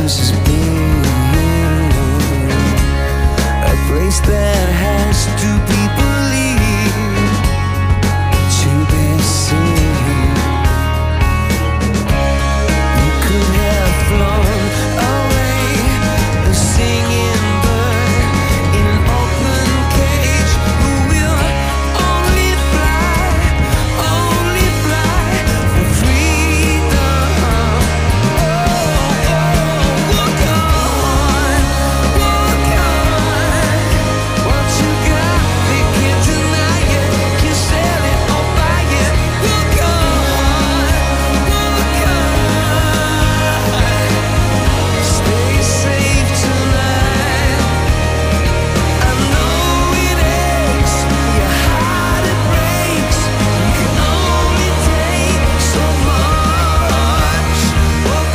this has been a place that has to be believed to be seen. You could have flown away a singing bird in an open cage who will only fly for freedom. Walk on. What you got, they can't deny it. Can sell it or buy it. Walk on. Stay safe tonight. I know it aches, your heart it breaks. You can only take so much. Walk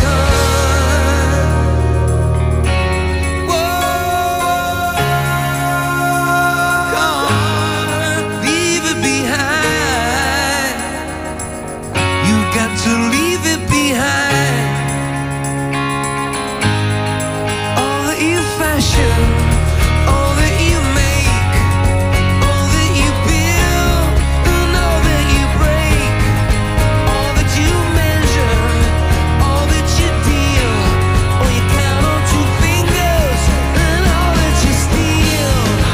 on, leave it behind. You got to leave it behind. All that you fashion, all that you make, all that you build, and all that you break, all that you measure, all that you deal, all you count on two fingers, and all that you steal.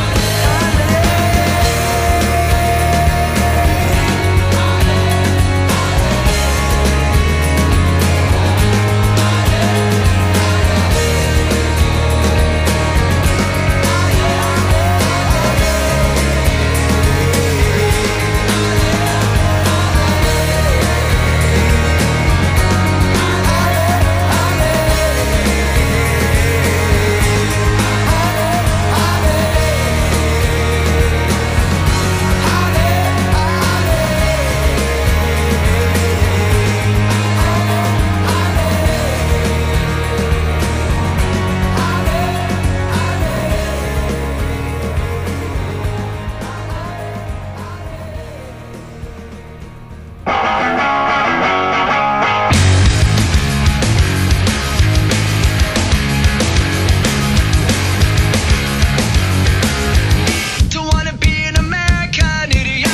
Don't wanna be an American idiot.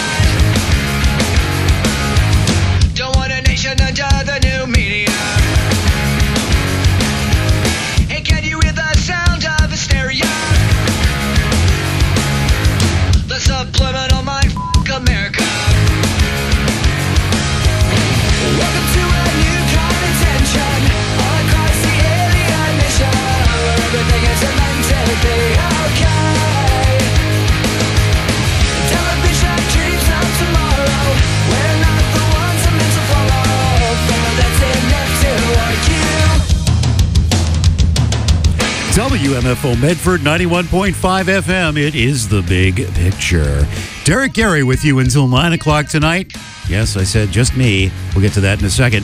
Don't want a nation under the new media. And can you hear the sound of hysteria? The subliminal mind f*** America. Welcome to a new kind of tension all across the alien mission, where everything is meant to be okay. Television dreams of tomorrow. We're not the ones I'm meant to follow. But that's enough to argue. WMFO Medford 91.5 FM. It is the big picture. Derek Gary with you until 9 o'clock tonight. Yes, I said just me. We'll get to that in a second.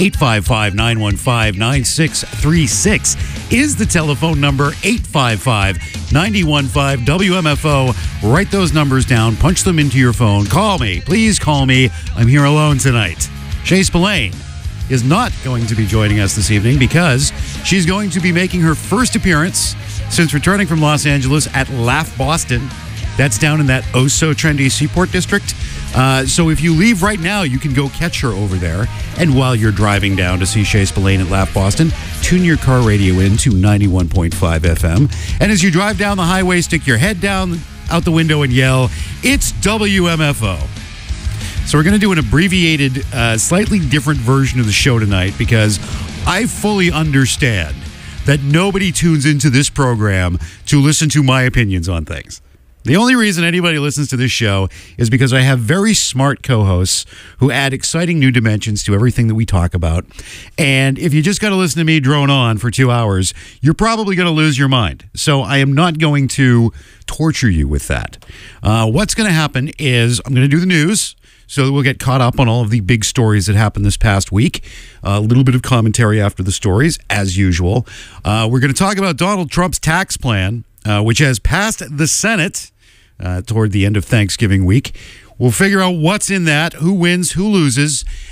855-915-9636 is the telephone number. 855-915 WMFO. Write those numbers down. Punch them into your phone. Call me. Please call me. I'm here alone tonight. Shay Spillane is not going to be joining us this evening because she's going to be making her first appearance since returning from Los Angeles at Laugh Boston. That's down in that oh-so-trendy Seaport District. So if you leave right now, you can go catch her over there. And while you're driving down to see Shay Spillane at Laugh Boston, tune your car radio in to 91.5 FM. And as you drive down the highway, stick your head down out the window and yell, "It's WMFO." So we're going to do an abbreviated, slightly different version of the show tonight because I fully understand that nobody tunes into this program to listen to my opinions on things. The only reason anybody listens to this show is because I have very smart co-hosts who add exciting new dimensions to everything that we talk about. And if you just got to listen to me drone on for 2 hours, you're probably going to lose your mind. So I am not going to torture you with that. What's going to happen is I'm going to do the news so that we'll get caught up on all of the big stories that happened this past week. A little bit of commentary after the stories, as usual. We're going to talk about Donald Trump's tax plan, which has passed the Senate toward the end of Thanksgiving week. We'll figure out what's in that, who wins, who loses,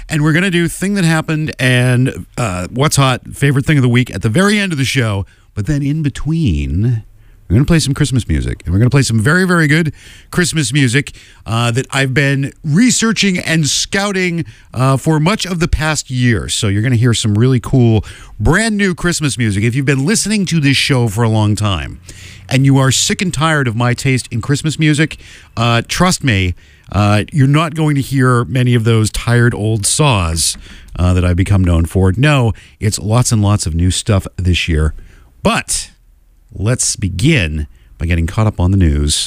And we're going to do Thing That Happened and What's Hot, Favorite Thing of the Week at the very end of the show. But then in between, we're going to play some Christmas music. And we're going to play some very, very good Christmas music that I've been researching and scouting for much of the past year. So you're going to hear some really cool, brand new Christmas music. If you've been listening to this show for a long time and you are sick and tired of my taste in Christmas music, trust me, you're not going to hear many of those tired old saws that I've become known for. No, it's lots and lots of new stuff this year. But let's begin by getting caught up on the news.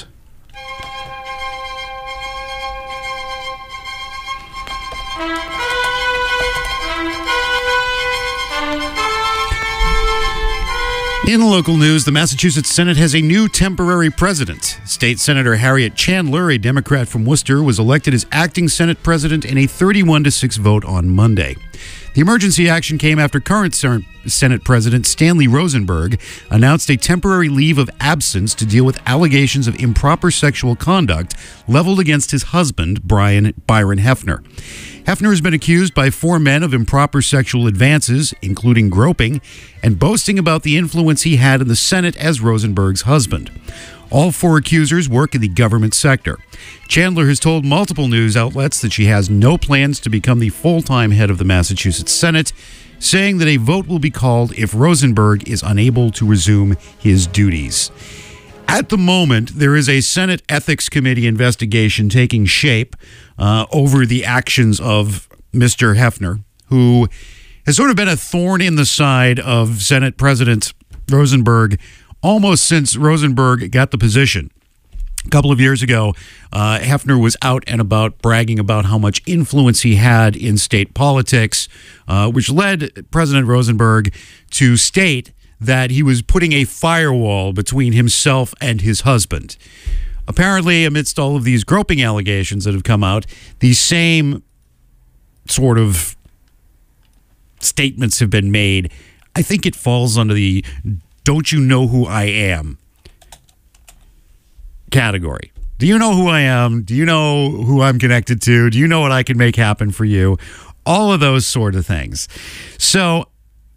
In local news, the Massachusetts Senate has a new temporary president. State Senator Harriet Chandler, a Democrat from Worcester, was elected as acting Senate president in a 31-6 vote on Monday. The emergency action came after current Senate President Stanley Rosenberg announced a temporary leave of absence to deal with allegations of improper sexual conduct leveled against his husband, Byron Hefner. Hefner has been accused by 4 men of improper sexual advances, including groping, and boasting about the influence he had in the Senate as Rosenberg's husband. All 4 accusers work in the government sector. Chandler has told multiple news outlets that she has no plans to become the full-time head of the Massachusetts Senate, saying that a vote will be called if Rosenberg is unable to resume his duties. At the moment, there is a Senate Ethics Committee investigation taking shape over the actions of Mr. Hefner, who has sort of been a thorn in the side of Senate President Rosenberg almost since Rosenberg got the position. A couple of years ago, Hefner was out and about bragging about how much influence he had in state politics, which led President Rosenberg to state that he was putting a firewall between himself and his husband. Apparently, amidst all of these groping allegations that have come out, these same sort of statements have been made. I think it falls under the "don't you know who I am" category. Do you know who I am? Do you know who I'm connected to? Do you know what I can make happen for you? All of those sort of things. So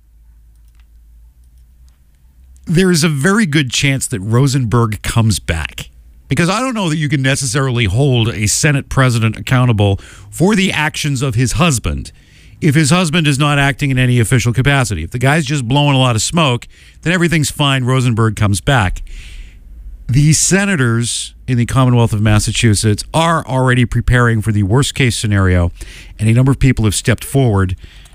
there's a very good chance that Rosenberg comes back, because I don't know that you can necessarily hold a Senate president accountable for the actions of his husband if his husband is not acting in any official capacity. If the guy's just blowing a lot of smoke, then everything's fine. Rosenberg comes back. The senators in the Commonwealth of Massachusetts are already preparing for the worst case scenario, and a number of people have stepped forward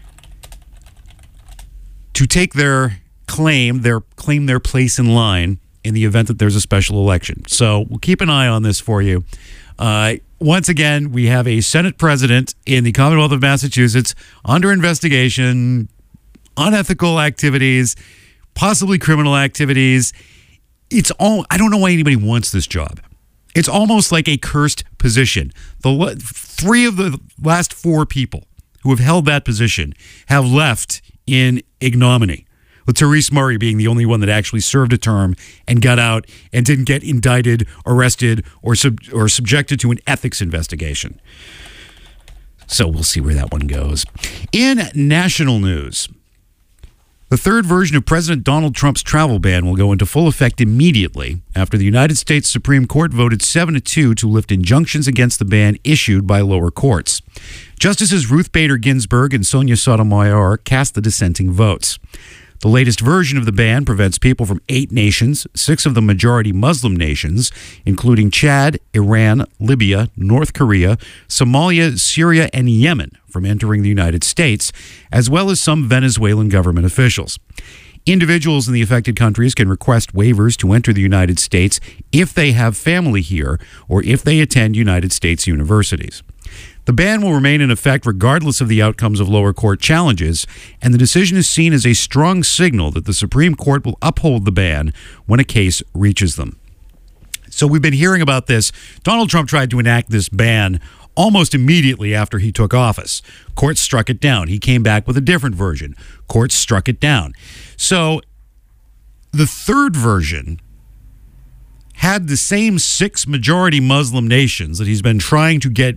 to take their claim their place in line in the event that there's a special election. So we'll keep an eye on this for you. Once again, we have a Senate president in the Commonwealth of Massachusetts under investigation, unethical activities, possibly criminal activities. I don't know why anybody wants this job. It's almost like a cursed position. 3 of the last 4 people who have held that position have left in ignominy, with Therese Murray being the only one that actually served a term and got out and didn't get indicted, arrested, or subjected to an ethics investigation. So we'll see where that one goes. In national news, the 3rd version of President Donald Trump's travel ban will go into full effect immediately after the United States Supreme Court voted 7-2 to lift injunctions against the ban issued by lower courts. Justices Ruth Bader Ginsburg and Sonia Sotomayor cast the dissenting votes. The latest version of the ban prevents people from 8 nations, 6 of them majority Muslim nations, including Chad, Iran, Libya, North Korea, Somalia, Syria, and Yemen, from entering the United States, as well as some Venezuelan government officials. Individuals in the affected countries can request waivers to enter the United States if they have family here or if they attend United States universities. The ban will remain in effect regardless of the outcomes of lower court challenges, and the decision is seen as a strong signal that the Supreme Court will uphold the ban when a case reaches them. So we've been hearing about this. Donald Trump tried to enact this ban almost immediately after he took office. Courts struck it down. He came back with a different version. Courts struck it down. So the 3rd version had the same 6 majority Muslim nations that he's been trying to get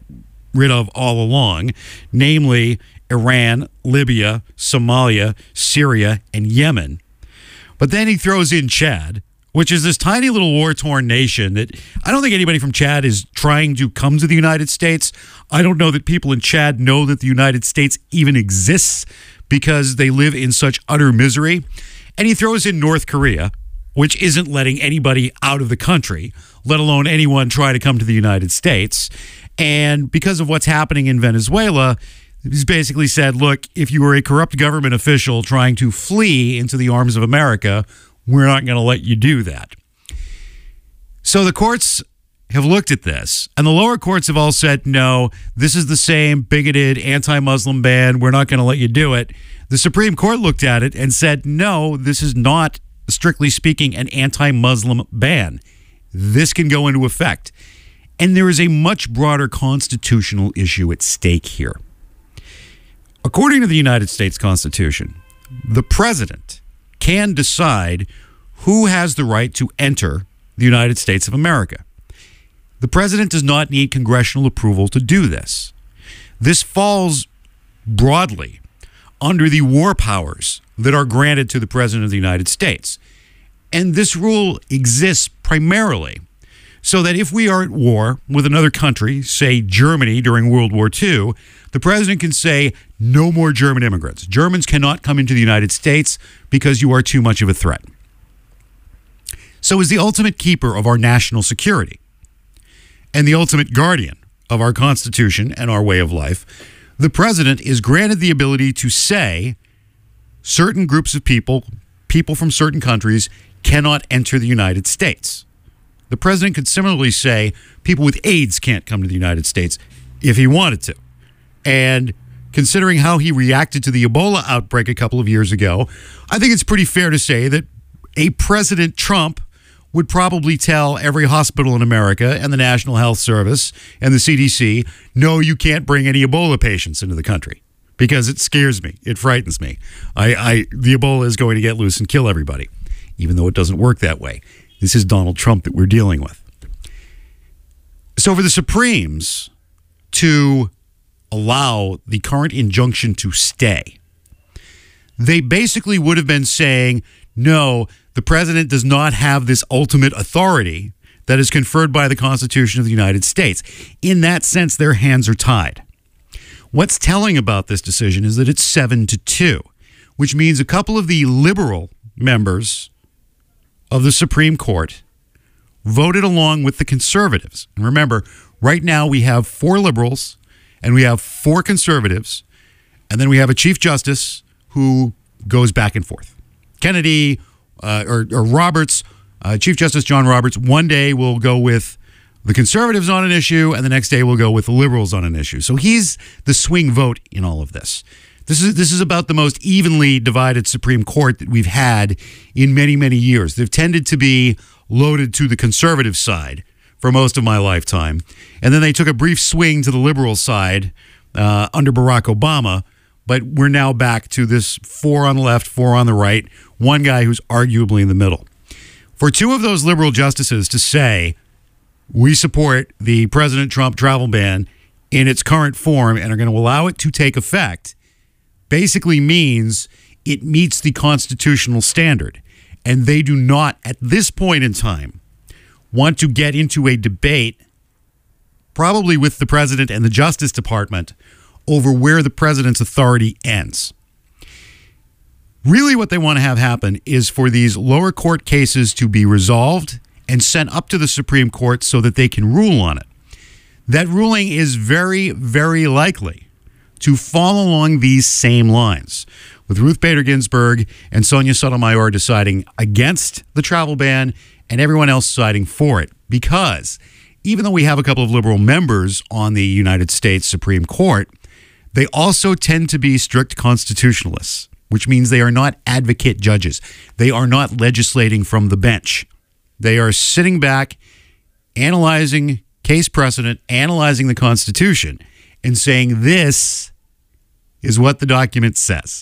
rid of all along, namely Iran, Libya, Somalia, Syria, and Yemen. But then he throws in Chad, which is this tiny little war-torn nation that I don't think anybody from Chad is trying to come to the United States. I don't know that people in Chad know that the United States even exists because they live in such utter misery. And he throws in North Korea, which isn't letting anybody out of the country, let alone anyone try to come to the United States. And because of what's happening in Venezuela, he's basically said, look, if you were a corrupt government official trying to flee into the arms of America, we're not going to let you do that. So the courts have looked at this, and the lower courts have all said, no, this is the same bigoted anti-Muslim ban. We're not going to let you do it. The Supreme Court looked at it and said, no, this is not, strictly speaking, an anti-Muslim ban. This can go into effect. And there is a much broader constitutional issue at stake here. According to the United States Constitution, the president can decide who has the right to enter the United States of America. The president does not need congressional approval to do this. This falls broadly under the war powers that are granted to the president of the United States. And this rule exists primarily so that if we are at war with another country, say Germany during World War II, the president can say, no more German immigrants. Germans cannot come into the United States because you are too much of a threat. So as the ultimate keeper of our national security and the ultimate guardian of our Constitution and our way of life, the president is granted the ability to say certain groups of people from certain countries, cannot enter the United States. The president could similarly say people with AIDS can't come to the United States if he wanted to. And considering how he reacted to the Ebola outbreak a couple of years ago, I think it's pretty fair to say that a President Trump would probably tell every hospital in America and the National Health Service and the CDC, no, you can't bring any Ebola patients into the country because it scares me. It frightens me. The Ebola is going to get loose and kill everybody, even though it doesn't work that way. This is Donald Trump that we're dealing with. So for the Supremes to allow the current injunction to stay, they basically would have been saying, no, the president does not have this ultimate authority that is conferred by the Constitution of the United States. In that sense, their hands are tied. What's telling about this decision is that it's 7-2, which means a couple of the liberal members of the Supreme Court voted along with the conservatives. And remember, right now we have 4 liberals and we have 4 conservatives, and then we have a Chief Justice who goes back and forth. Kennedy or Roberts, Chief Justice John Roberts, one day will go with the conservatives on an issue, and the next day will go with the liberals on an issue. So he's the swing vote in all of this. This is about the most evenly divided Supreme Court that we've had in many, many years. They've tended to be loaded to the conservative side for most of my lifetime. And then they took a brief swing to the liberal side under Barack Obama. But we're now back to this 4 on the left, 4 on the right, one guy who's arguably in the middle. For 2 of those liberal justices to say, we support the President Trump travel ban in its current form and are going to allow it to take effect, basically means it meets the constitutional standard. And they do not, at this point in time, want to get into a debate, probably with the president and the Justice Department, over where the president's authority ends. Really what they want to have happen is for these lower court cases to be resolved and sent up to the Supreme Court so that they can rule on it. That ruling is very, very likely to fall along these same lines, with Ruth Bader Ginsburg and Sonia Sotomayor deciding against the travel ban and everyone else deciding for it. Because even though we have a couple of liberal members on the United States Supreme Court, they also tend to be strict constitutionalists, which means they are not advocate judges. They are not legislating from the bench. They are sitting back, analyzing case precedent, analyzing the Constitution, and saying this is what the document says.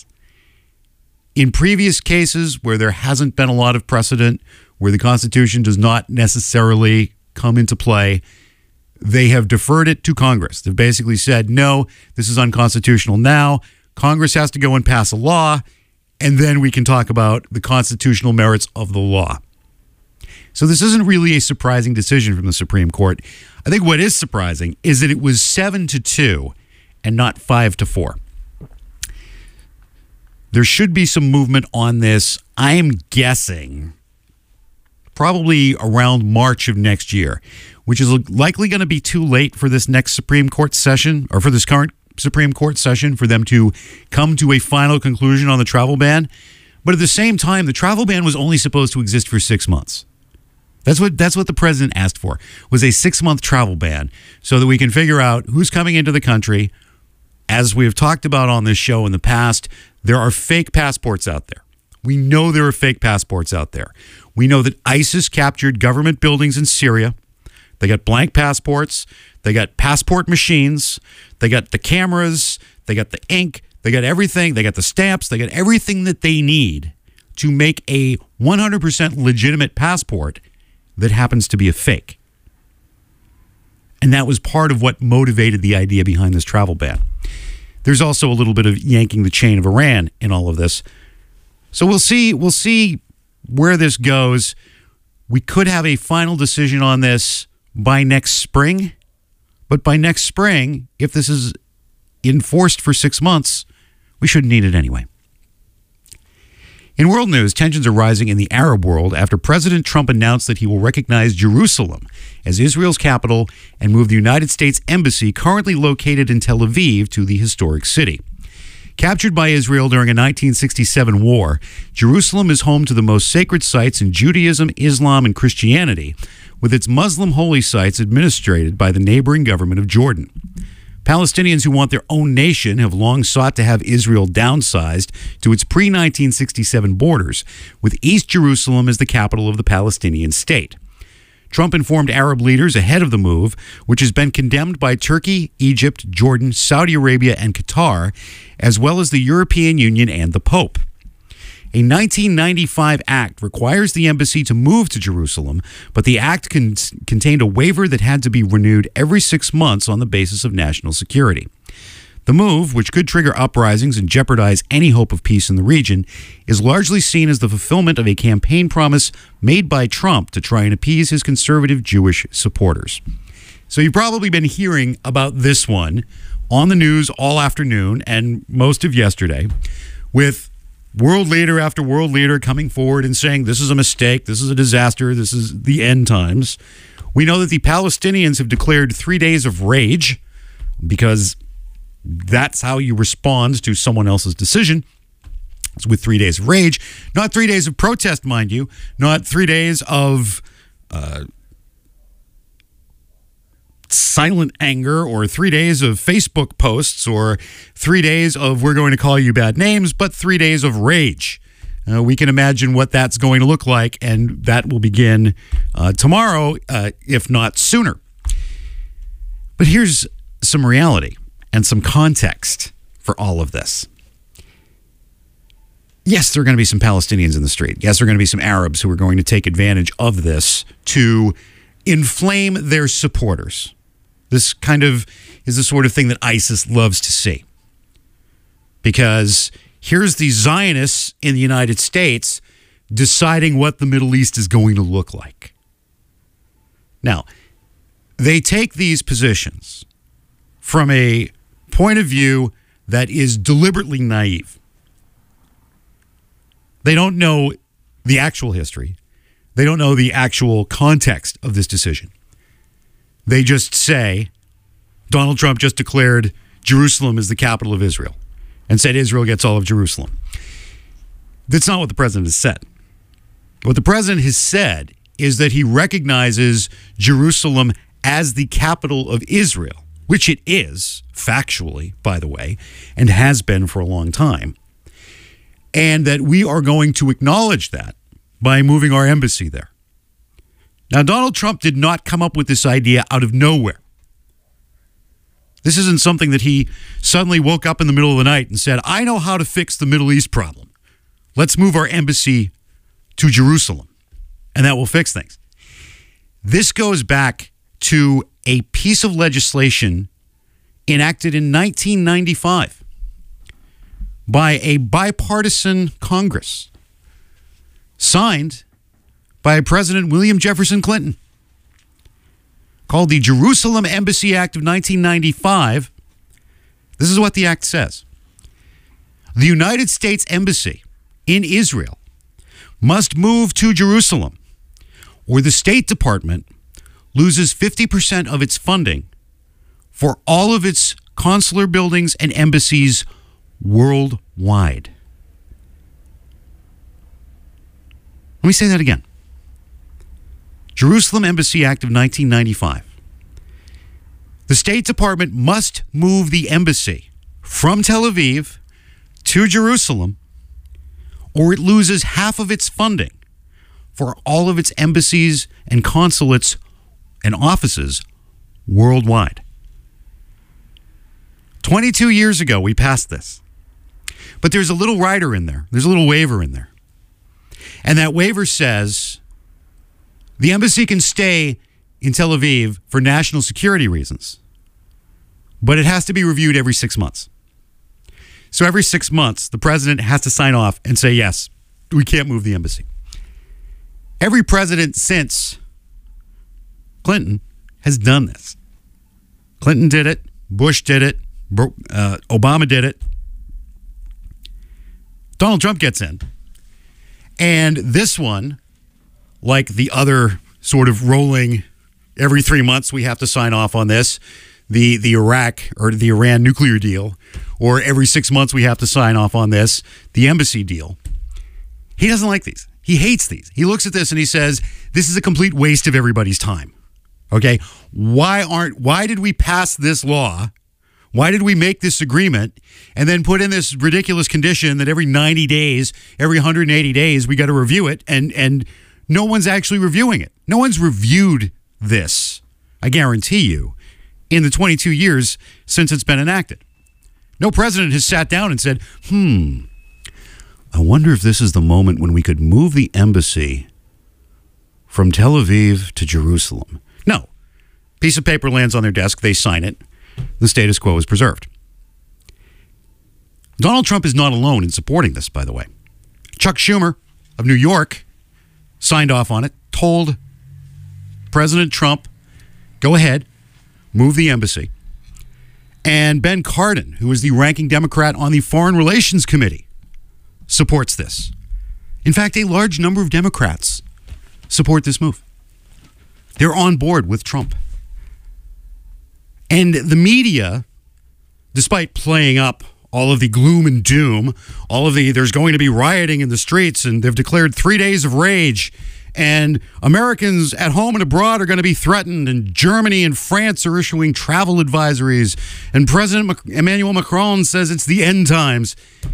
In previous cases where there hasn't been a lot of precedent, where the Constitution does not necessarily come into play, they have deferred it to Congress. They've basically said, no, this is unconstitutional now. Congress has to go and pass a law, and then we can talk about the constitutional merits of the law. So this isn't really a surprising decision from the Supreme Court. I think what is surprising is that it was 7-2 and not 5-4. There should be some movement on this. I am guessing probably around March of next year, which is likely going to be too late for this next Supreme Court session, or for this current Supreme Court session, for them to come to a final conclusion on the travel ban. But at the same time, the travel ban was only supposed to exist for 6 months. That's what the president asked for, was a 6-month travel ban, so that we can figure out who's coming into the country. As we have talked about on this show in the past, there are fake passports out there. We know there are fake passports out there. We know that ISIS captured government buildings in Syria. They got blank passports. They got passport machines. They got the cameras. They got the ink. They got everything. They got the stamps. They got everything that they need to make a 100% legitimate passport that happens to be a fake. And that was part of what motivated the idea behind this travel ban. There's also a little bit of yanking the chain of Iran in all of this. So we'll see where this goes. We could have a final decision on this by next spring. But by next spring, if this is enforced for 6 months, we shouldn't need it anyway. In world news, tensions are rising in the Arab world after President Trump announced that he will recognize Jerusalem as Israel's capital and move the United States Embassy, currently located in Tel Aviv, to the historic city. Captured by Israel during a 1967 war, Jerusalem is home to the most sacred sites in Judaism, Islam, and Christianity, with its Muslim holy sites administered by the neighboring government of Jordan. Palestinians who want their own nation have long sought to have Israel downsized to its pre-1967 borders, with East Jerusalem as the capital of the Palestinian state. Trump informed Arab leaders ahead of the move, which has been condemned by Turkey, Egypt, Jordan, Saudi Arabia, and Qatar, as well as the European Union and the Pope. A 1995 act requires the embassy to move to Jerusalem, but the act contained a waiver that had to be renewed every 6 months on the basis of national security. The move, which could trigger uprisings and jeopardize any hope of peace in the region, is largely seen as the fulfillment of a campaign promise made by Trump to try and appease his conservative Jewish supporters. So you've probably been hearing about this one on the news all afternoon and most of yesterday, with world leader after world leader coming forward and saying this is a mistake, this is a disaster, this is the end times. We know that the Palestinians have declared 3 days of rage, because that's how you respond to someone else's decision. It's with 3 days of rage, not 3 days of protest, mind you, not 3 days of silent anger, or 3 days of Facebook posts, or 3 days of we're going to call you bad names, but 3 days of rage. We can imagine what that's going to look like, and that will begin tomorrow, if not sooner. But here's some reality and some context for all of this. Yes, there are going to be some Palestinians in the street. Yes, there are going to be some Arabs who are going to take advantage of this to inflame their supporters. This kind of is the sort of thing that ISIS loves to see. Because here's the Zionists in the United States deciding what the Middle East is going to look like. Now, they take these positions from a point of view that is deliberately naive. They don't know the actual history. They don't know the actual context of this decision. They just say, Donald Trump just declared Jerusalem is the capital of Israel and said Israel gets all of Jerusalem. That's not what the president has said. What the president has said is that he recognizes Jerusalem as the capital of Israel, which it is, factually, by the way, and has been for a long time. And that we are going to acknowledge that by moving our embassy there. Now, Donald Trump did not come up with this idea out of nowhere. This isn't something that he suddenly woke up in the middle of the night and said, I know how to fix the Middle East problem. Let's move our embassy to Jerusalem, and that will fix things. This goes back to a piece of legislation enacted in 1995 by a bipartisan Congress, signed by President William Jefferson Clinton, called the Jerusalem Embassy Act of 1995. This is what the act says. The United States Embassy in Israel must move to Jerusalem, or the State Department loses 50% of its funding for all of its consular buildings and embassies worldwide. Let me say that again. Jerusalem Embassy Act of 1995. The State Department must move the embassy from Tel Aviv to Jerusalem, or it loses half of its funding for all of its embassies and consulates and offices worldwide. 22 years ago, we passed this. But there's a little rider in there. There's a little waiver in there. And that waiver says the embassy can stay in Tel Aviv for national security reasons, but it has to be reviewed every 6 months. So every 6 months, the president has to sign off and say, yes, we can't move the embassy. Every president since Clinton has done this. Clinton did it. Bush did it. Obama did it. Donald Trump gets in. And this one, like the other sort of rolling every 3 months we have to sign off on this, the Iraq or the Iran nuclear deal, or every 6 months we have to sign off on this, the embassy deal. He doesn't like these. He hates these. He looks at this and he says, this is a complete waste of everybody's time. Okay? Why did we pass this law? Why did we make this agreement and then put in this ridiculous condition that every 90 days, every 180 days, we got to review it, and no one's actually reviewing it. No one's reviewed this, I guarantee you, in the 22 years since it's been enacted. No president has sat down and said, I wonder if this is the moment when we could move the embassy from Tel Aviv to Jerusalem. No. Piece of paper lands on their desk, they sign it. The status quo is preserved. Donald Trump is not alone in supporting this, by the way. Chuck Schumer of New York signed off on it, told President Trump, go ahead, move the embassy. And Ben Cardin, who is the ranking Democrat on the Foreign Relations Committee, supports this. In fact, a large number of Democrats support this move. They're on board with Trump. And the media, despite playing up all of the gloom and doom, all of the there's going to be rioting in the streets, and they've declared 3 days of rage, and Americans at home and abroad are going to be threatened, and Germany and France are issuing travel advisories, and President Emmanuel Macron says it's the end times.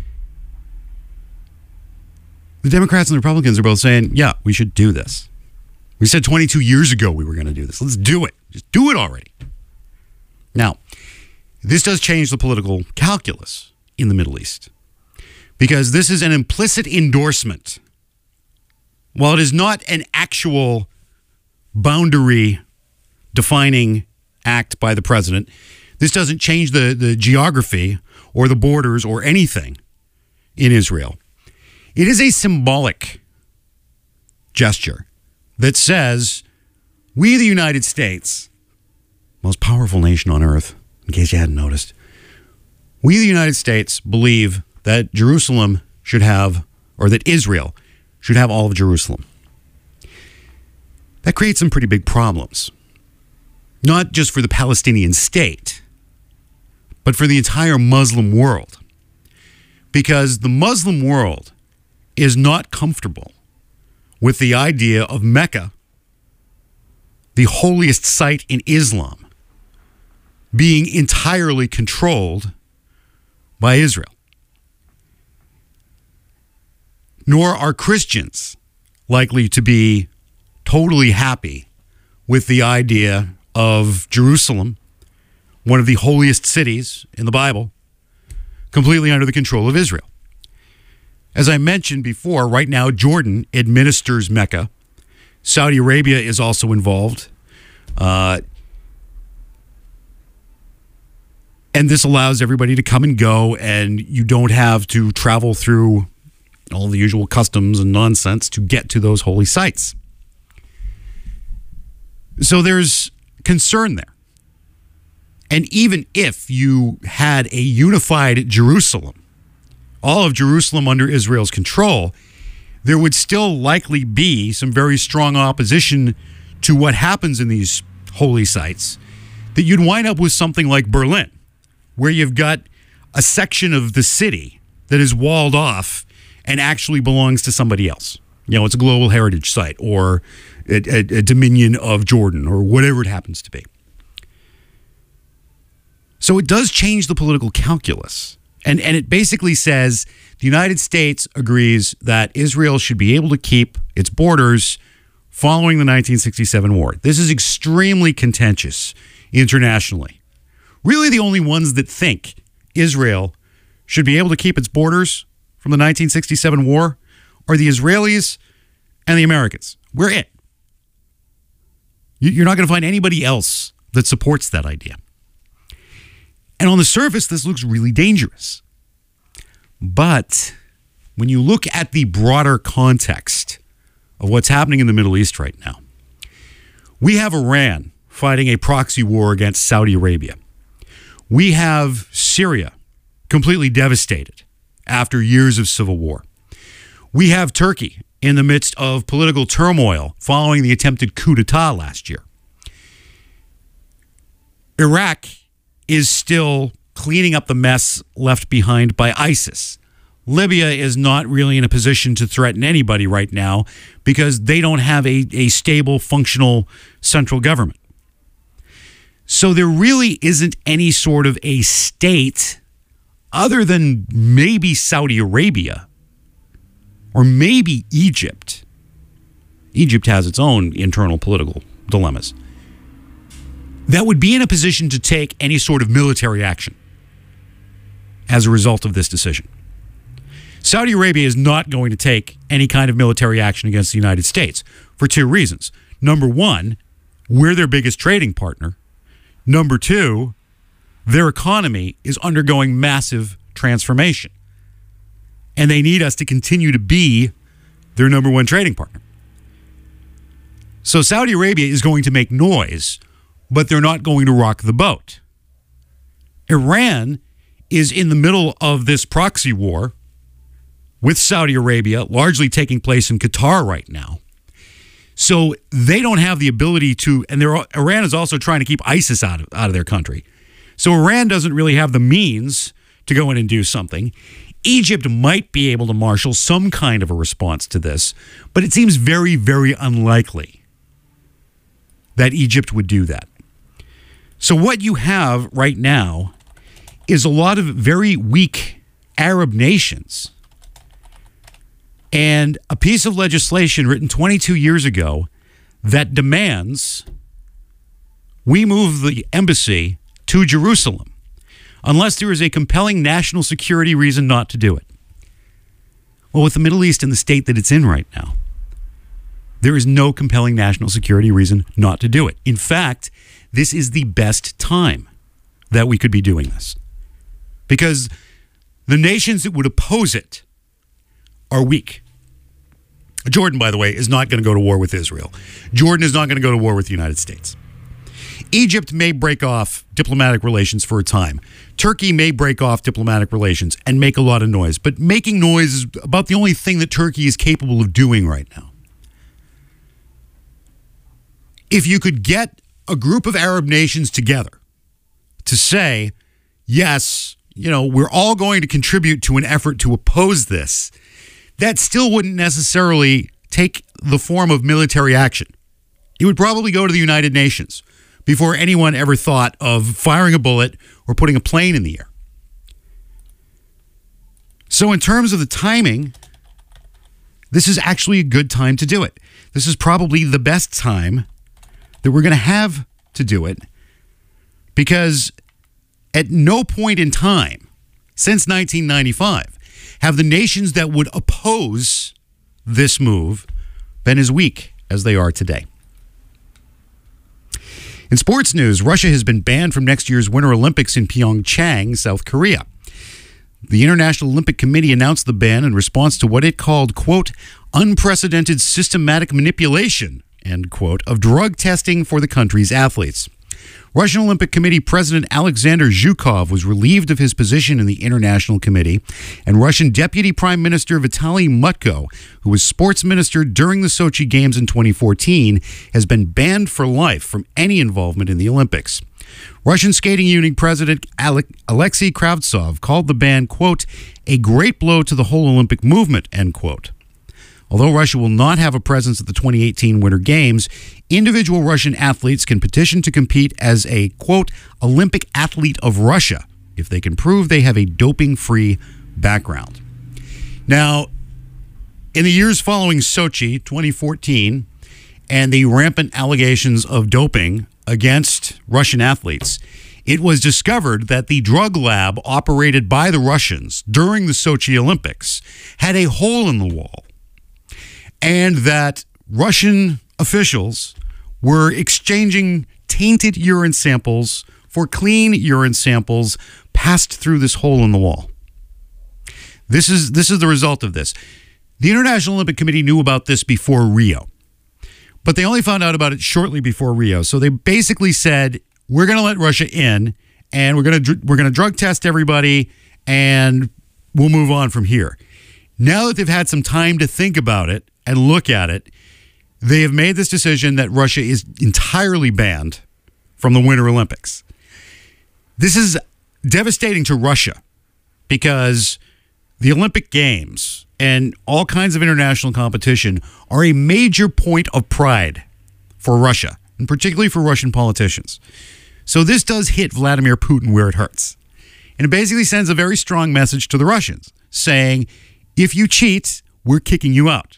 The Democrats and the Republicans are both saying, yeah, we should do this. We said 22 years ago we were going to do this. Let's do it. Just do it already. Now, this does change the political calculus in the Middle East, because this is an implicit endorsement. While it is not an actual boundary defining act by the president, this doesn't change the geography or the borders or anything in Israel. It is a symbolic gesture that says, we, the United States, most powerful nation on earth, in case you hadn't noticed, we, the United States, believe that Jerusalem should have, or that Israel should have all of Jerusalem. That creates some pretty big problems. Not just for the Palestinian state, but for the entire Muslim world. Because the Muslim world is not comfortable with the idea of Mecca, the holiest site in Islam, being entirely controlled by Israel. Nor are Christians likely to be totally happy with the idea of Jerusalem, one of the holiest cities in the Bible, completely under the control of Israel. As I mentioned before, right now Jordan administers Mecca. Saudi Arabia is also involved. And this allows everybody to come and go, and you don't have to travel through all the usual customs and nonsense to get to those holy sites. So there's concern there. And even if you had a unified Jerusalem, all of Jerusalem under Israel's control, there would still likely be some very strong opposition to what happens in these holy sites, that you'd wind up with something like Berlin, where you've got a section of the city that is walled off and actually belongs to somebody else. You know, it's a global heritage site or a dominion of Jordan or whatever it happens to be. So it does change the political calculus. And it basically says the United States agrees that Israel should be able to keep its borders following the 1967 war. This is extremely contentious internationally. Really, the only ones that think Israel should be able to keep its borders from the 1967 war are the Israelis and the Americans. We're it. You're not going to find anybody else that supports that idea. And on the surface, this looks really dangerous. But when you look at the broader context of what's happening in the Middle East right now, we have Iran fighting a proxy war against Saudi Arabia. We have Syria completely devastated after years of civil war. We have Turkey in the midst of political turmoil following the attempted coup d'etat last year. Iraq is still cleaning up the mess left behind by ISIS. Libya is not really in a position to threaten anybody right now because they don't have a stable, functional central government. So there really isn't any sort of a state other than maybe Saudi Arabia or maybe Egypt. Egypt has its own internal political dilemmas that would be in a position to take any sort of military action as a result of this decision. Saudi Arabia is not going to take any kind of military action against the United States for two reasons. Number one, we're their biggest trading partner. Number two, their economy is undergoing massive transformation, and they need us to continue to be their number one trading partner. So Saudi Arabia is going to make noise, but they're not going to rock the boat. Iran is in the middle of this proxy war with Saudi Arabia, largely taking place in Qatar right now. So they don't have the ability to, and Iran is also trying to keep ISIS out of their country. So Iran doesn't really have the means to go in and do something. Egypt might be able to marshal some kind of a response to this, but it seems very, very unlikely that Egypt would do that. So what you have right now is a lot of very weak Arab nations and a piece of legislation written 22 years ago that demands we move the embassy to Jerusalem unless there is a compelling national security reason not to do it. Well, with the Middle East in the state that it's in right now, there is no compelling national security reason not to do it. In fact, this is the best time that we could be doing this, because the nations that would oppose it are weak. Jordan, by the way, is not going to go to war with Israel. Jordan is not going to go to war with the United States. Egypt may break off diplomatic relations for a time. Turkey may break off diplomatic relations and make a lot of noise. But making noise is about the only thing that Turkey is capable of doing right now. If you could get a group of Arab nations together to say, yes, we're all going to contribute to an effort to oppose this, that still wouldn't necessarily take the form of military action. It would probably go to the United Nations before anyone ever thought of firing a bullet or putting a plane in the air. So in terms of the timing, this is actually a good time to do it. This is probably the best time that we're going to have to do it, because at no point in time since 1995 have the nations that would oppose this move been as weak as they are today. In sports news, Russia has been banned from next year's Winter Olympics in Pyeongchang, South Korea. The International Olympic Committee announced the ban in response to what it called, quote, unprecedented systematic manipulation, end quote, of drug testing for the country's athletes. Russian Olympic Committee President Alexander Zhukov was relieved of his position in the International Committee, and Russian Deputy Prime Minister Vitaly Mutko, who was sports minister during the Sochi Games in 2014, has been banned for life from any involvement in the Olympics. Russian Skating Union President Alexei Kravtsov called the ban, quote, a great blow to the whole Olympic movement, end quote. Although Russia will not have a presence at the 2018 Winter Games, individual Russian athletes can petition to compete as a, quote, Olympic athlete of Russia if they can prove they have a doping-free background. Now, in the years following Sochi 2014 and the rampant allegations of doping against Russian athletes, it was discovered that the drug lab operated by the Russians during the Sochi Olympics had a hole in the wall, and that Russian officials were exchanging tainted urine samples for clean urine samples passed through this hole in the wall. This is the result of this. The International Olympic Committee knew about this before Rio, but they only found out about it shortly before Rio. So they basically said, we're going to let Russia in, and we're going to drug test everybody, and we'll move on from here. Now that they've had some time to think about it and look at it, they have made this decision that Russia is entirely banned from the Winter Olympics. This is devastating to Russia because the Olympic Games and all kinds of international competition are a major point of pride for Russia, and particularly for Russian politicians. So this does hit Vladimir Putin where it hurts. And it basically sends a very strong message to the Russians saying, if you cheat, we're kicking you out.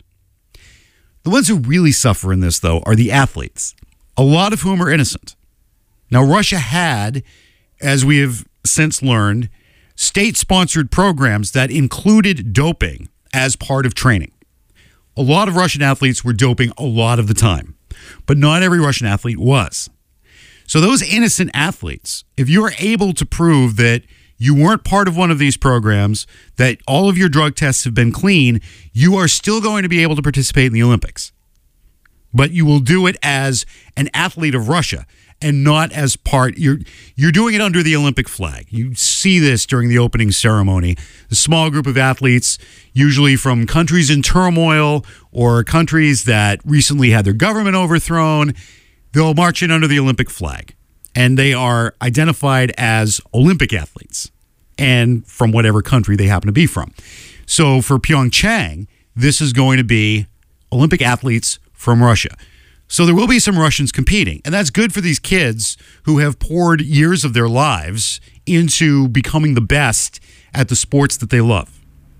The ones who really suffer in this, though, are the athletes, a lot of whom are innocent. Now, Russia had, as we have since learned, state-sponsored programs that included doping as part of training. A lot of Russian athletes were doping a lot of the time, but not every Russian athlete was. So those innocent athletes, if you are able to prove that you weren't part of one of these programs, that all of your drug tests have been clean, you are still going to be able to participate in the Olympics. But you will do it as an athlete of Russia and not as part. You're doing it under the Olympic flag. You see this during the opening ceremony. A small group of athletes, usually from countries in turmoil or countries that recently had their government overthrown, they'll march in under the Olympic flag. And they are identified as Olympic athletes and from whatever country they happen to be from. So for Pyeongchang, this is going to be Olympic athletes from Russia. So there will be some Russians competing. And that's good for these kids who have poured years of their lives into becoming the best at the sports that they love.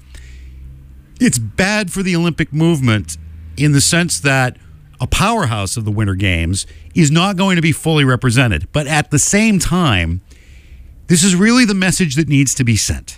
It's bad for the Olympic movement in the sense that a powerhouse of the Winter Games is not going to be fully represented. But at the same time, this is really the message that needs to be sent.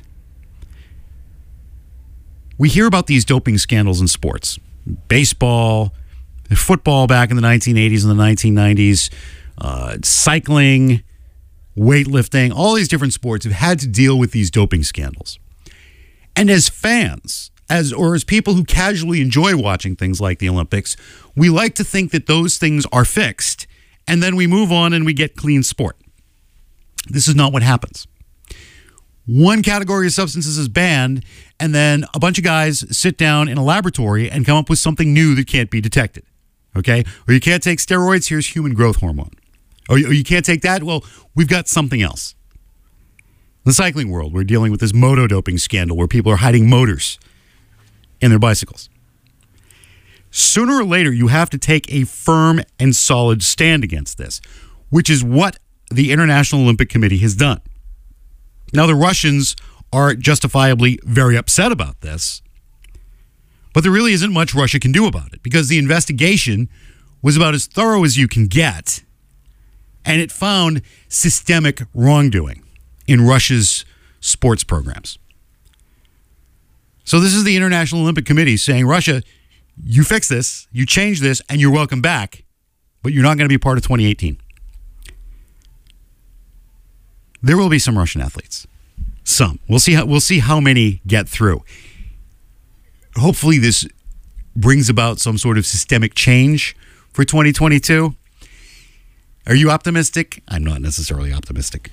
We hear about these doping scandals in sports. Baseball, football back in the 1980s and the 1990s, cycling, weightlifting, all these different sports have had to deal with these doping scandals. And as fans, as people who casually enjoy watching things like the Olympics, we like to think that those things are fixed, and then we move on and we get clean sport. This is not what happens. One category of substances is banned, and then a bunch of guys sit down in a laboratory and come up with something new that can't be detected. Okay? Or you can't take steroids, here's human growth hormone. Or you can't take that, well, we've got something else. In the cycling world, we're dealing with this moto doping scandal where people are hiding motors in their bicycles. Sooner or later, you have to take a firm and solid stand against this, which is what the International Olympic Committee has done. Now, the Russians are justifiably very upset about this, but there really isn't much Russia can do about it because the investigation was about as thorough as you can get, and it found systemic wrongdoing in Russia's sports programs. So this is the International Olympic Committee saying, Russia, you fix this, you change this, and you're welcome back, but you're not going to be part of 2018. there will be some Russian athletes. Some. We'll see how many get through. Hopefully this brings about some sort of systemic change for 2022. Are you optimistic? I'm not necessarily optimistic.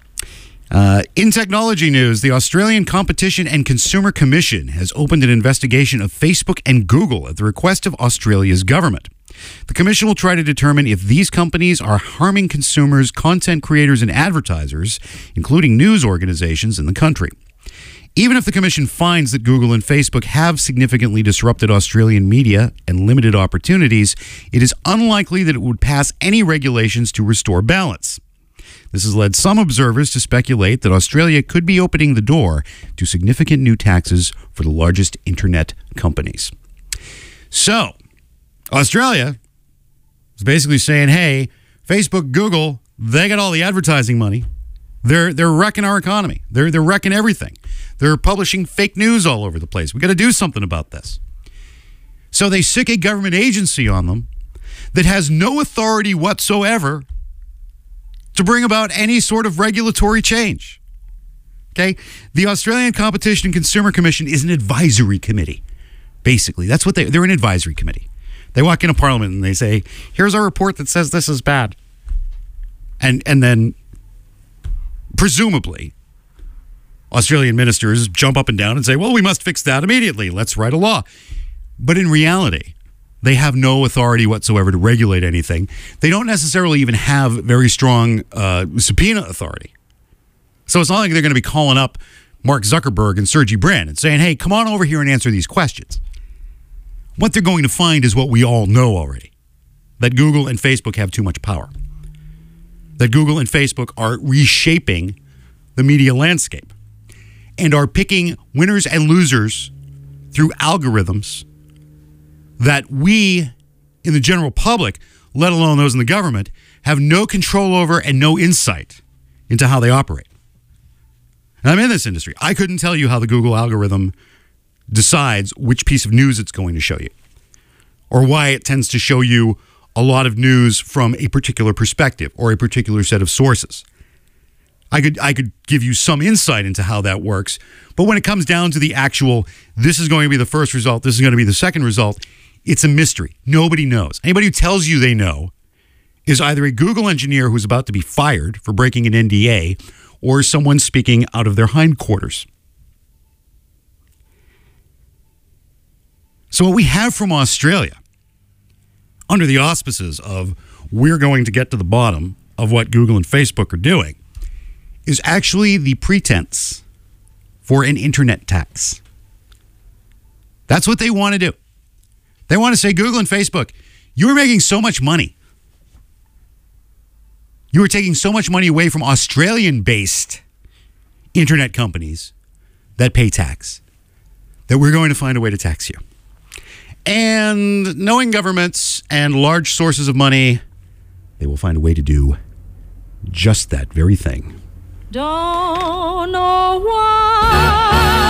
In technology news, the Australian Competition and Consumer Commission has opened an investigation of Facebook and Google at the request of Australia's government. The commission will try to determine if these companies are harming consumers, content creators, and advertisers, including news organizations in the country. Even if the commission finds that Google and Facebook have significantly disrupted Australian media and limited opportunities, it is unlikely that it would pass any regulations to restore balance. This has led some observers to speculate that Australia could be opening the door to significant new taxes for the largest internet companies. So, Australia is basically saying, hey, Facebook, Google, they got all the advertising money. They're wrecking our economy. They're wrecking everything. They're publishing fake news all over the place. We got to do something about this. So they stick a government agency on them that has no authority whatsoever to bring about any sort of regulatory change. Okay? The Australian Competition and Consumer Commission is an advisory committee. Basically, that's what they're an advisory committee. They walk into Parliament and they say, here's our report that says this is bad. And then presumably, Australian ministers jump up and down and say, well, we must fix that immediately. Let's write a law. But in reality, they have no authority whatsoever to regulate anything. They don't necessarily even have very strong subpoena authority. So it's not like they're going to be calling up Mark Zuckerberg and Sergey Brin and saying, hey, come on over here and answer these questions. What they're going to find is what we all know already, that Google and Facebook have too much power. That Google and Facebook are reshaping the media landscape and are picking winners and losers through algorithms that we, in the general public, let alone those in the government, have no control over and no insight into how they operate. And I'm in this industry. I couldn't tell you how the Google algorithm decides which piece of news it's going to show you, or why it tends to show you a lot of news from a particular perspective or a particular set of sources. I could give you some insight into how that works, but when it comes down to the actual, this is going to be the first result, this is going to be the second result, it's a mystery. Nobody knows. Anybody who tells you they know is either a Google engineer who's about to be fired for breaking an NDA or someone speaking out of their hindquarters. So what we have from Australia, under the auspices of we're going to get to the bottom of what Google and Facebook are doing, is actually the pretense for an internet tax. That's what they want to do. They want to say, Google and Facebook, you are making so much money. You are taking so much money away from Australian-based internet companies that pay tax that we're going to find a way to tax you. And knowing governments and large sources of money, they will find a way to do just that very thing. Don't know why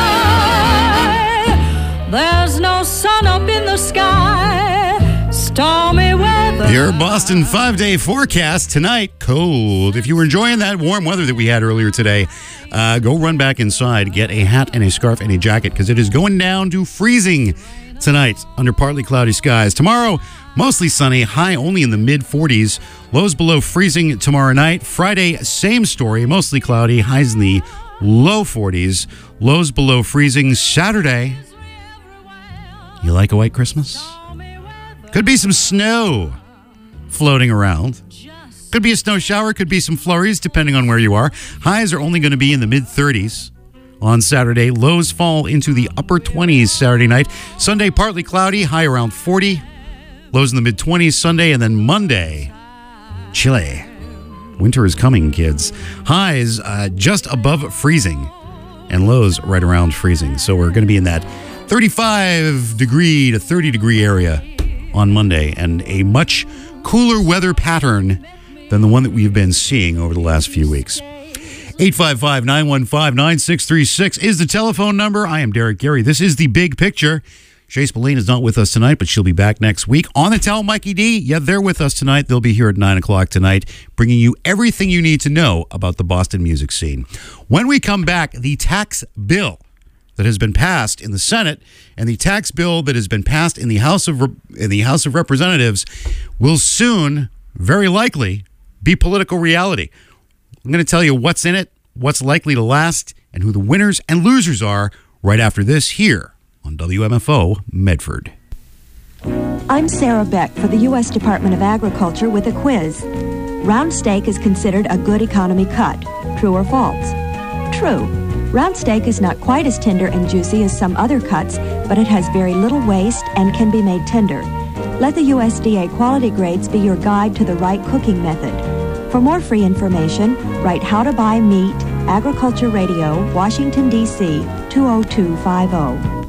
there's no sun up in the sky. Stormy weather. Your Boston 5-day forecast tonight, cold. If you were enjoying that warm weather that we had earlier today, go run back inside, get a hat and a scarf and a jacket, because it is going down to freezing tonight under partly cloudy skies. Tomorrow, mostly sunny, high only in the mid-40s. Lows below freezing tomorrow night. Friday, same story, mostly cloudy, highs in the low 40s. Lows below freezing. Saturday, you like a white Christmas? Could be some snow floating around. Could be a snow shower, could be some flurries, depending on where you are. Highs are only going to be in the mid-30s. On Saturday, lows fall into the upper 20s Saturday night. Sunday, partly cloudy, high around 40. Lows in the mid-20s Sunday, and then Monday, chilly. Winter is coming, kids. Highs just above freezing, and lows right around freezing. So we're going to be in that 35 degree to 30 degree area on Monday, and a much cooler weather pattern than the one that we've been seeing over the last few weeks. 855-915-9636 is the telephone number. I am Derek Gary. This is The Big Picture. Shay Spillane is not with us tonight, but she'll be back next week. On the Tell Mikey D, yeah, they're with us tonight. They'll be here at 9 o'clock tonight, bringing you everything you need to know about the Boston music scene. When we come back, the tax bill that has been passed in the Senate and the tax bill that has been passed in the House of Representatives will soon, very likely, be political reality. I'm going to tell you what's in it, what's likely to last, and who the winners and losers are right after this here on WMFO Medford. I'm Sarah Beck for the U.S. Department of Agriculture with a quiz. Round steak is considered a good economy cut. True or false? True. Round steak is not quite as tender and juicy as some other cuts, but it has very little waste and can be made tender. Let the USDA quality grades be your guide to the right cooking method. For more free information, write How to Buy Meat, Agriculture Radio, Washington, D.C., 20250.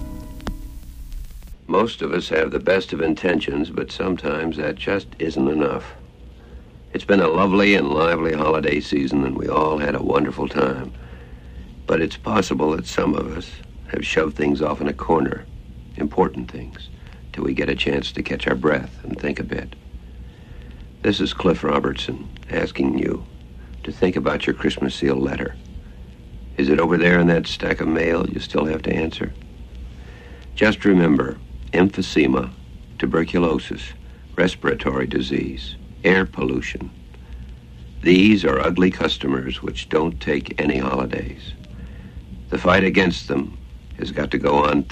Most of us have the best of intentions, but sometimes that just isn't enough. It's been a lovely and lively holiday season, and we all had a wonderful time. But it's possible that some of us have shoved things off in a corner, important things, till we get a chance to catch our breath and think a bit. This is Cliff Robertson asking you to think about your Christmas seal letter. Is it over there in that stack of mail you still have to answer? Just remember, emphysema, tuberculosis, respiratory disease, air pollution. These are ugly customers which don't take any holidays. The fight against them has got to go on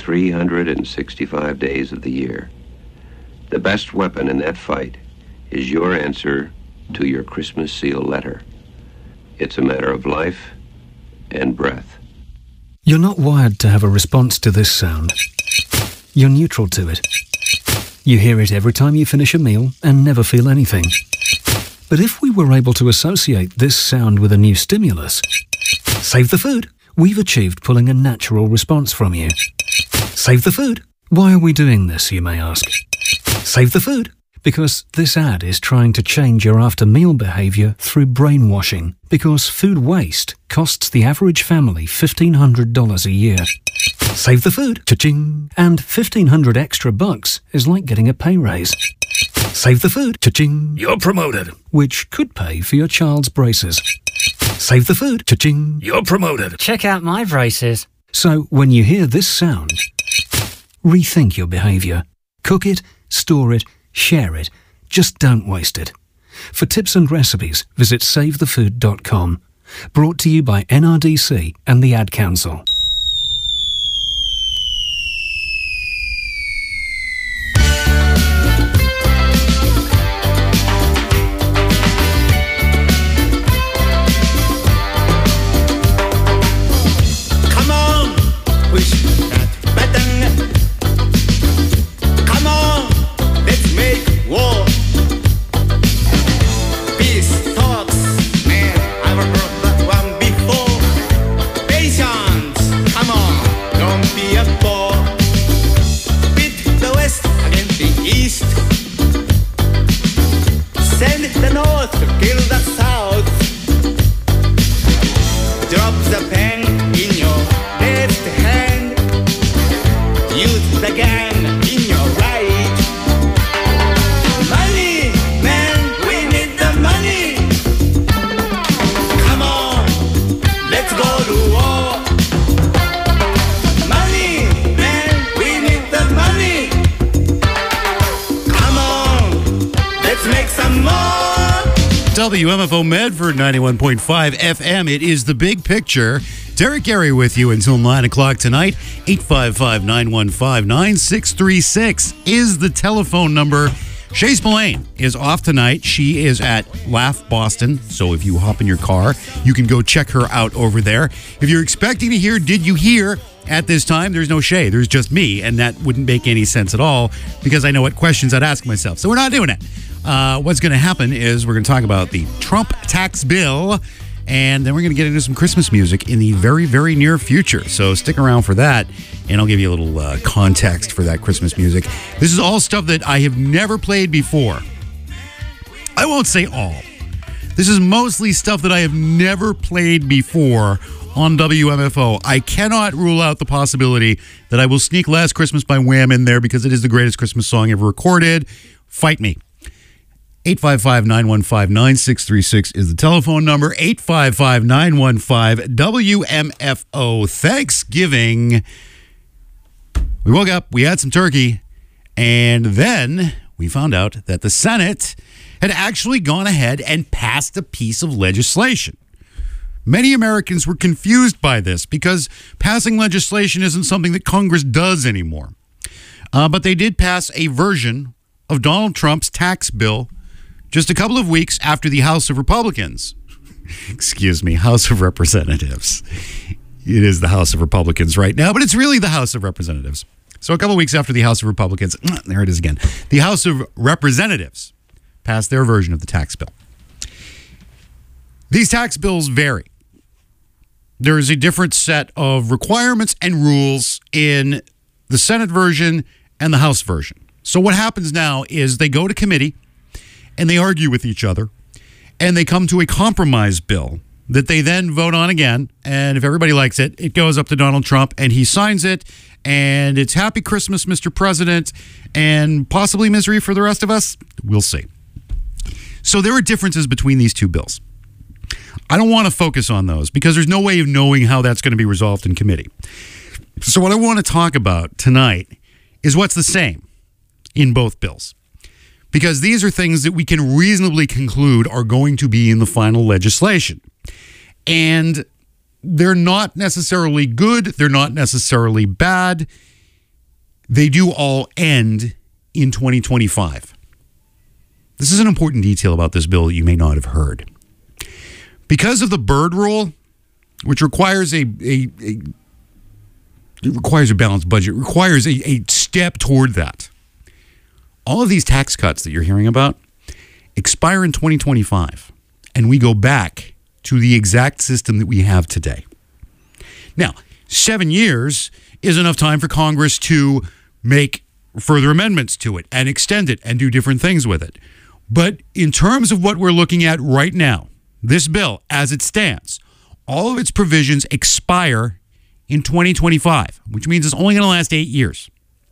365 days of the year. The best weapon in that fight is your answer to your Christmas seal letter. It's a matter of life and breath. You're not wired to have a response to this sound. You're neutral to it. You hear it every time you finish a meal and never feel anything. But if we were able to associate this sound with a new stimulus, save the food, we've achieved pulling a natural response from you. Save the food. Why are we doing this, you may ask? Save the food. Because this ad is trying to change your after-meal behavior through brainwashing. Because food waste costs the average family $1,500 a year. Save the food, cha-ching, and $1,500 extra bucks is like getting a pay raise. Save the food, cha-ching, you're promoted, which could pay for your child's braces. Save the food, cha-ching, you're promoted. Check out my braces. So when you hear this sound, rethink your behavior. Cook it, store it, share it. Just don't waste it. For tips and recipes, visit SaveTheFood.com. Brought to you by NRDC and the Ad Council. Come on, push that button. Come on, let's make war. Peace talks, man, I've heard that one before. Patience, come on, don't be a fool. Beat the West against the East. Send the North to kill the South. Drop the pen in your left hand. Use the gun in your right. Money, man, we need the money. Come on, let's go to war. Money, man, we need the money. Come on, let's make some more. WMFO Medford 91.5 FM. It is The Big Picture. Derek Gary with you until 9 o'clock tonight. 855-915-9636 is the telephone number. Shay Spillane is off tonight. She is at Laugh Boston. So if you hop in your car, you can go check her out over there. If you're expecting to hear Did You Hear at this time, there's no Shay. There's just me. And that wouldn't make any sense at all because I know what questions I'd ask myself. So we're not doing it. What's going to happen is we're going to talk about the Trump tax bill, and then we're going to get into some Christmas music in the very, very near future. So stick around for that, and I'll give you a little context for that Christmas music. This is all stuff that I have never played before. I won't say all. This is mostly stuff that I have never played before on WMFO. I cannot rule out the possibility that I will sneak Last Christmas by Wham in there because it is the greatest Christmas song ever recorded. Fight me. 855-915-9636 is the telephone number. 855-915-WMFO. Thanksgiving. We woke up, we had some turkey, and then we found out that the Senate had actually gone ahead and passed a piece of legislation. Many Americans were confused by this because passing legislation isn't something that Congress does anymore. But they did pass a version of Donald Trump's tax bill just a couple of weeks after the House of Republicans, House of Representatives. It is the House of Republicans right now, but it's really the House of Representatives. So a couple of weeks after the House of Republicans, there it is again, the House of Representatives passed their version of the tax bill. These tax bills vary. There is a different set of requirements and rules in the Senate version and the House version. So what happens now is they go to committee and they argue with each other and they come to a compromise bill that they then vote on again. And if everybody likes it, it goes up to Donald Trump and he signs it. And it's Happy Christmas, Mr. President, and possibly misery for the rest of us. We'll see. So there are differences between these two bills. I don't want to focus on those because there's no way of knowing how that's going to be resolved in committee. So what I want to talk about tonight is what's the same in both bills. Because these are things that we can reasonably conclude are going to be in the final legislation. And they're not necessarily good. They're not necessarily bad. They do all end in 2025. This is an important detail about this bill that you may not have heard. Because of the Byrd Rule, which requires it requires a balanced budget, requires a step toward that. All of these tax cuts that you're hearing about expire in 2025, and we go back to the exact system that we have today. Now, 7 years is enough time for Congress to make further amendments to it and extend it and do different things with it. But in terms of what we're looking at right now, this bill, as it stands, all of its provisions expire in 2025, which means it's only going to last 8 years.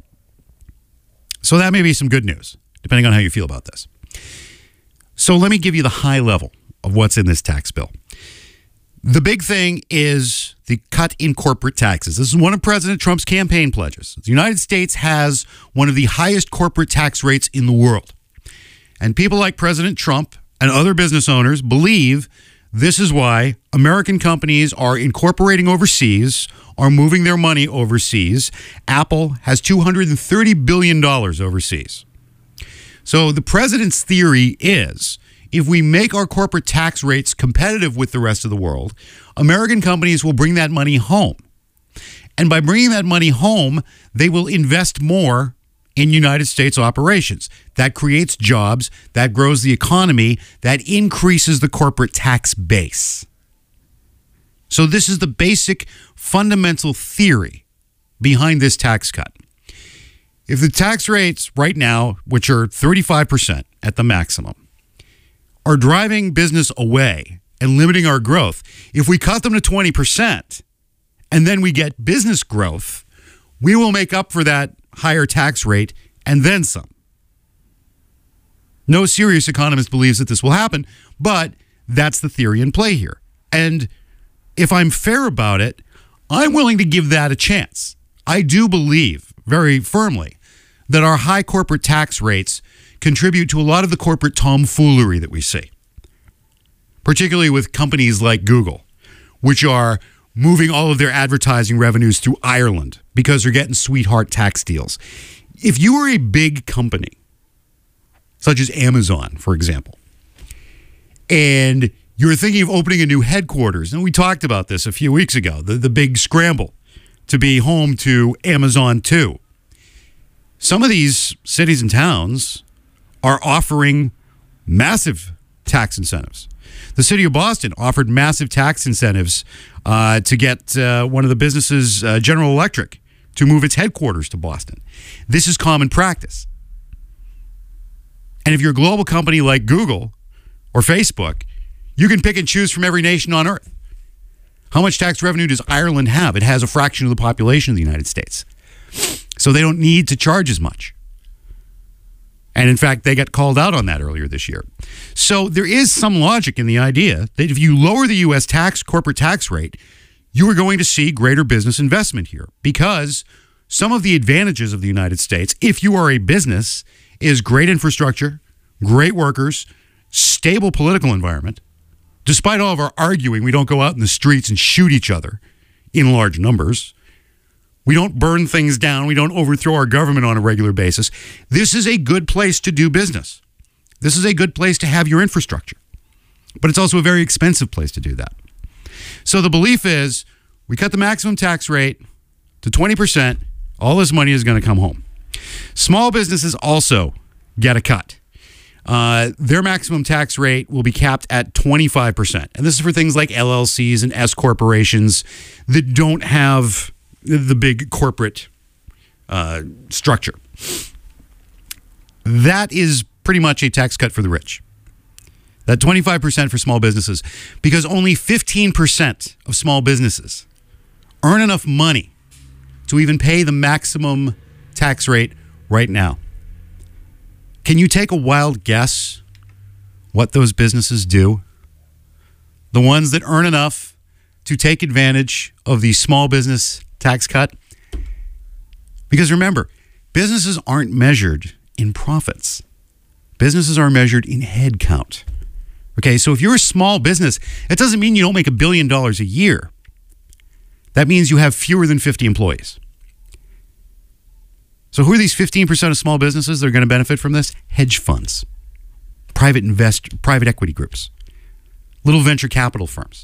So that may be some good news, depending on how you feel about this. So let me give you the high level of what's in this tax bill. The big thing is the cut in corporate taxes. This is one of President Trump's campaign pledges. The United States has one of the highest corporate tax rates in the world. And people like President Trump and other business owners believe this is why American companies are incorporating overseas, are moving their money overseas. Apple has $230 billion overseas. So the president's theory is if we make our corporate tax rates competitive with the rest of the world, American companies will bring that money home. And by bringing that money home, they will invest more in United States operations. That creates jobs, that grows the economy, that increases the corporate tax base. So this is the basic fundamental theory behind this tax cut. If the tax rates right now, which are 35% at the maximum, are driving business away and limiting our growth, if we cut them to 20% and then we get business growth, we will make up for that higher tax rate and then some. No serious economist believes that this will happen, but that's the theory in play here. And if I'm fair about it, I'm willing to give that a chance. I do believe very firmly that our high corporate tax rates contribute to a lot of the corporate tomfoolery that we see, particularly with companies like Google, which are moving all of their advertising revenues through Ireland because they're getting sweetheart tax deals. If you were a big company, such as Amazon, for example, and you're thinking of opening a new headquarters, and we talked about this a few weeks ago, the big scramble to be home to Amazon 2. Some of these cities and towns are offering massive tax incentives. The city of Boston offered massive tax incentives to get one of the businesses, General Electric, to move its headquarters to Boston. This is common practice. And if you're a global company like Google or Facebook, you can pick and choose from every nation on earth. How much tax revenue does Ireland have? It has a fraction of the population of the United States. So they don't need to charge as much. And in fact, they got called out on that earlier this year. So there is some logic in the idea that if you lower the U.S. corporate tax rate, you are going to see greater business investment here, because some of the advantages of the United States, if you are a business, is great infrastructure, great workers, stable political environment. Despite all of our arguing, we don't go out in the streets and shoot each other in large numbers. We don't burn things down. We don't overthrow our government on a regular basis. This is a good place to do business. This is a good place to have your infrastructure. But it's also a very expensive place to do that. So the belief is we cut the maximum tax rate to 20%. All this money is going to come home. Small businesses also get a cut. Their maximum tax rate will be capped at 25%. And this is for things like LLCs and S corporations that don't have the big corporate structure. That is pretty much a tax cut for the rich. That 25% for small businesses, because only 15% of small businesses earn enough money to even pay the maximum tax rate right now. Can you take a wild guess what those businesses do? The ones that earn enough to take advantage of the small business tax cut? Because remember, businesses aren't measured in profits. Businesses are measured in head count. Okay, so if you're a small business, it doesn't mean you don't make $1 billion a year. That means you have fewer than 50 employees. So who are these 15% of small businesses that are going to benefit from this? Hedge funds, private equity groups, little venture capital firms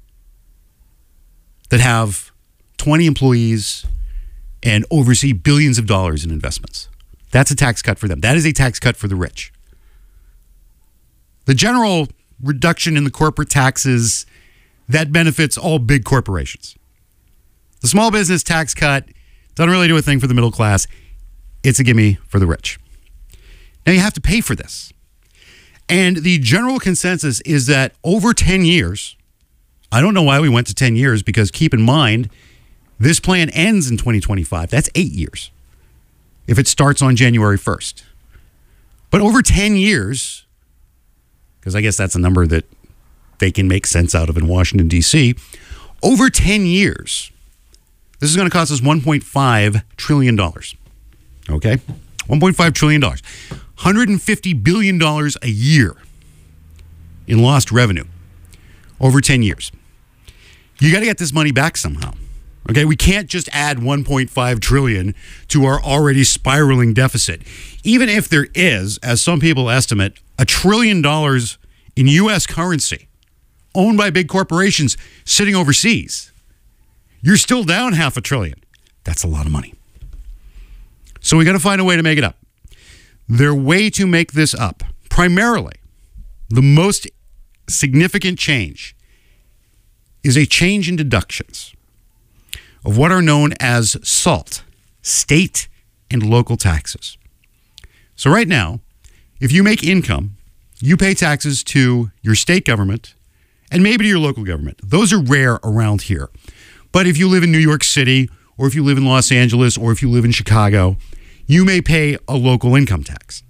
that have 20 employees and oversee billions of dollars in investments. That's a tax cut for them. That is a tax cut for the rich. The general reduction in the corporate taxes, that benefits all big corporations. The small business tax cut doesn't really do a thing for the middle class. It's a gimme for the rich. Now you have to pay for this. And the general consensus is that over 10 years, I don't know why we went to 10 years, because keep in mind, this plan ends in 2025. That's 8 years if it starts on January 1st. But over 10 years, because I guess that's a number that they can make sense out of in Washington, D.C., over 10 years, this is going to cost us $1.5 trillion. Okay? $1.5 trillion. $150 billion a year in lost revenue over 10 years. You got to get this money back somehow. Okay? We can't just add $1.5 trillion to our already spiraling deficit. Even if there is, as some people estimate, $1 trillion in U.S. currency owned by big corporations sitting overseas, you're still down $500 billion. That's a lot of money. So we got to find a way to make it up. Their way to make this up, primarily, the most significant change is a change in deductions of what are known as SALT, state and local taxes. So right now, if you make income, you pay taxes to your state government and maybe to your local government. Those are rare around here. But if you live in New York City, or if you live in Los Angeles, or if you live in Chicago, you may pay a local income tax.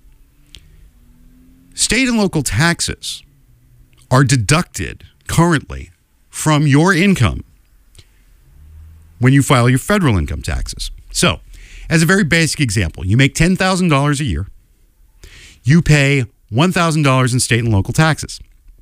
State and local taxes are deducted currently from your income when you file your federal income taxes. So, as a very basic example, you make $10,000 a year. You pay $1,000 in state and local taxes.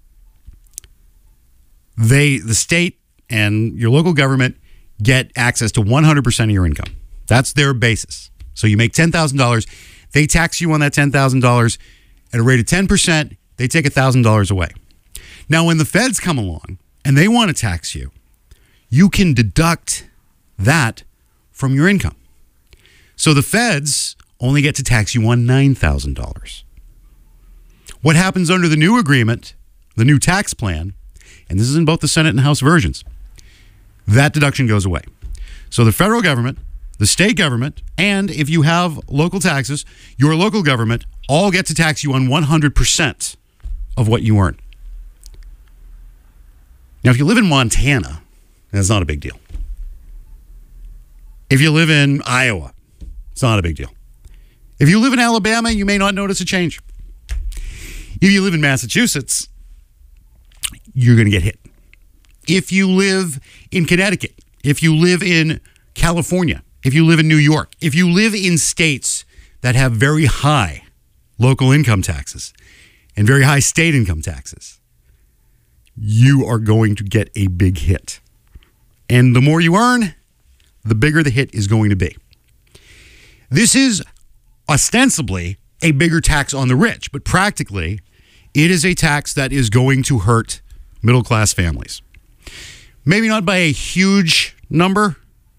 The state and your local government get access to 100% of your income. That's their basis. So you make $10,000. They tax you on that $10,000 at a rate of 10%. They take $1,000 away. Now, when the feds come along and they want to tax you, you can deduct that from your income. So the feds only get to tax you on $9,000. What happens under the new agreement, the new tax plan, and this is in both the Senate and House versions, that deduction goes away. So the federal government, the state government, and if you have local taxes, your local government all get to tax you on 100% of what you earn. Now, if you live in Montana, That's not a big deal. If you live in Iowa, it's not a big deal. If you live in Alabama, you may not notice a change. If you live in Massachusetts, you're going to get hit. If you live in Connecticut, if you live in California, if you live in New York, if you live in states that have very high local income taxes and very high state income taxes, you are going to get a big hit. And the more you earn, the bigger the hit is going to be. This is ostensibly a bigger tax on the rich, but practically it is a tax that is going to hurt middle-class families. Maybe not by a huge number.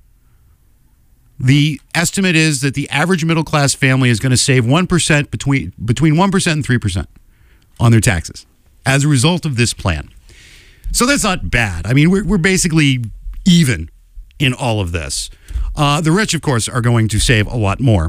The estimate is that the average middle-class family is going to save 1% between 1% and 3% on their taxes as a result of this plan. So that's not bad. I mean, we're basically even in all of this. The rich, of course, are going to save a lot more.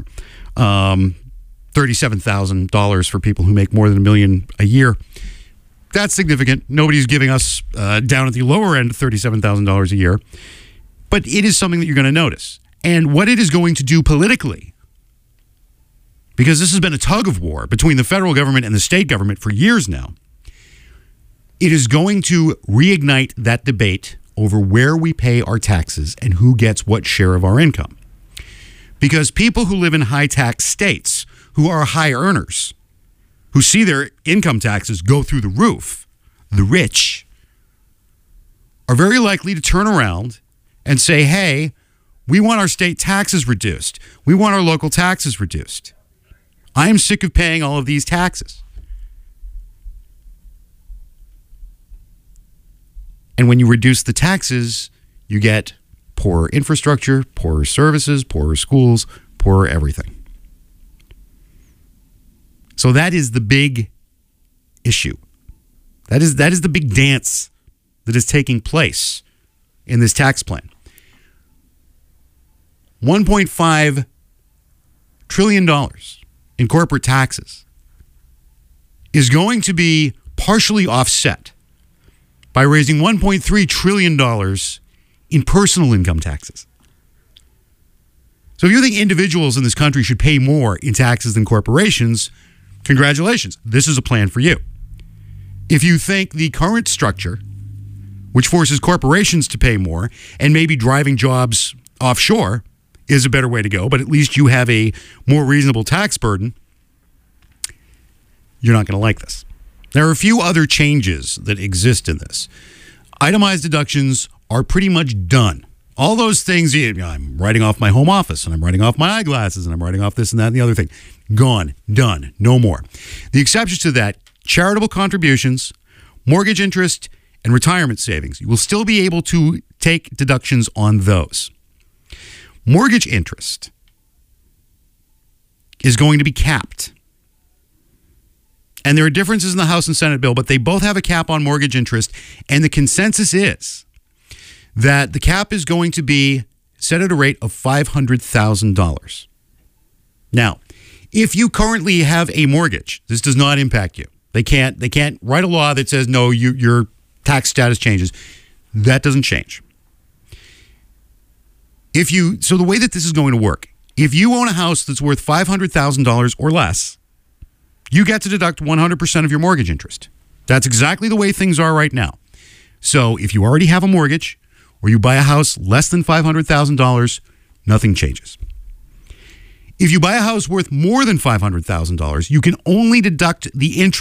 $37,000 for people who make more than $1 million a year. That's significant. Nobody's giving us down at the lower end $37,000 a year. But it is something that you're going to notice. And what it is going to do politically, because this has been a tug of war between the federal government and the state government for years now, it is going to reignite that debate over where we pay our taxes and who gets what share of our income. Because people who live in high-tax states, who are high earners, who see their income taxes go through the roof, the rich, are very likely to turn around and say, hey, we want our state taxes reduced. We want our local taxes reduced. I am sick of paying all of these taxes. And when you reduce the taxes, you get poorer infrastructure, poorer services, poorer schools, poorer everything. So that is the big issue. That is the big dance that is taking place in this tax plan. $1.5 trillion in corporate taxes is going to be partially offset by raising $1.3 trillion in personal income taxes. So if you think individuals in this country should pay more in taxes than corporations, congratulations. This is a plan for you. If you think the current structure, which forces corporations to pay more and maybe driving jobs offshore, is a better way to go, but at least you have a more reasonable tax burden, you're not going to like this. There are a few other changes that exist in this. Itemized deductions are pretty much done. All those things, I'm writing off my home office, and I'm writing off my eyeglasses, and I'm writing off this and that and the other thing. Gone, done, no more. The exceptions to that, charitable contributions, mortgage interest, and retirement savings. You will still be able to take deductions on those. Mortgage interest is going to be capped. And there are differences in the House and Senate bill, but they both have a cap on mortgage interest. And the consensus is that the cap is going to be set at a rate of $500,000. Now, if you currently have a mortgage, this does not impact you. They can't write a law that says, no, your tax status changes. That doesn't change. So the way that this is going to work, if you own a house that's worth $500,000 or less, you get to deduct 100% of your mortgage interest. That's exactly the way things are right now. So if you already have a mortgage or you buy a house less than $500,000, nothing changes. If you buy a house worth more than $500,000, you can only deduct the interest